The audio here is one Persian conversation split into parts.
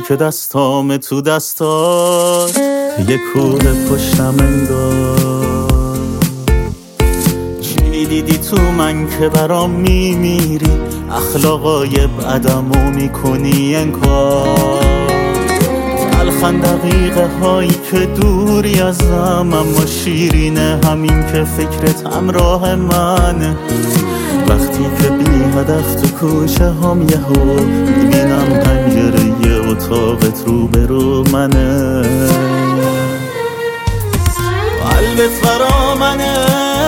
که دستام تو دستات یه کوه پشتم انگار. چی دیدی تو من که برام میمیری، اخلاقای بدمو میکنی انکار. تلخن دقیقه هایی که دوری ازم، اما شیرینه همین که فکرت همراه منه. وقتی که بی هدف تو کوچه هم یهو میبینم پنجره یه اتاقت رو منه. قلبت برا منه،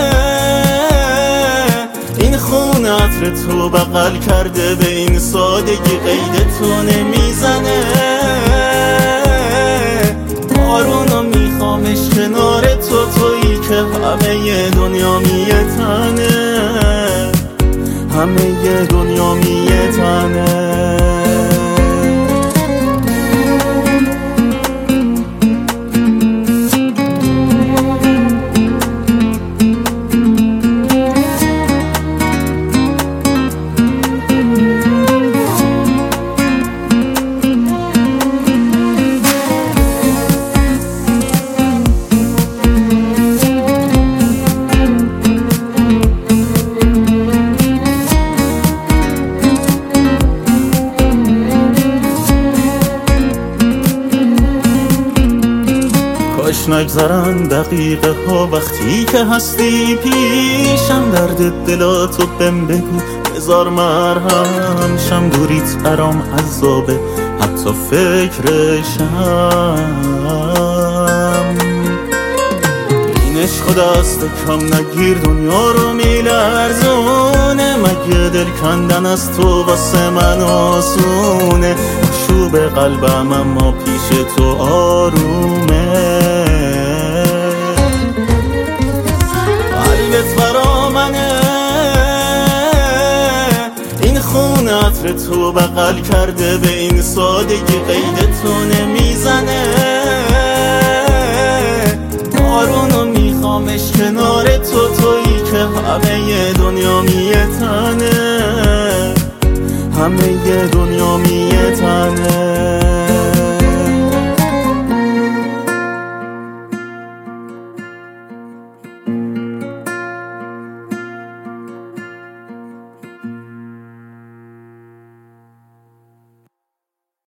این خون عطر تو بغل کرده، به این سادگی قید تو نمیزنه. بارونو میخوامش کنار تو، تویی که همه دنیا میتنه، همه دنیا میتنه. کاش نگذرن دقیقه ها وقتی که هستی پیشم، درد دلاتو بهم بگو بذار مرهم شم. دوریت برام عذابه حتی فکرشم. این عشق دست کم نگیر دنیا رو میلرزونه، مگه دل کندن از تو واسه من آسونه. شوب قلبم اما پیش تو آرومه. قلبت برا منه، این خون عطر تو بغل کرده، به این سادگی قید تو نمیزنه. بارونو میخوامش کنار تو، تویی که همه دنیا میتنه، همه دنیا میتنه.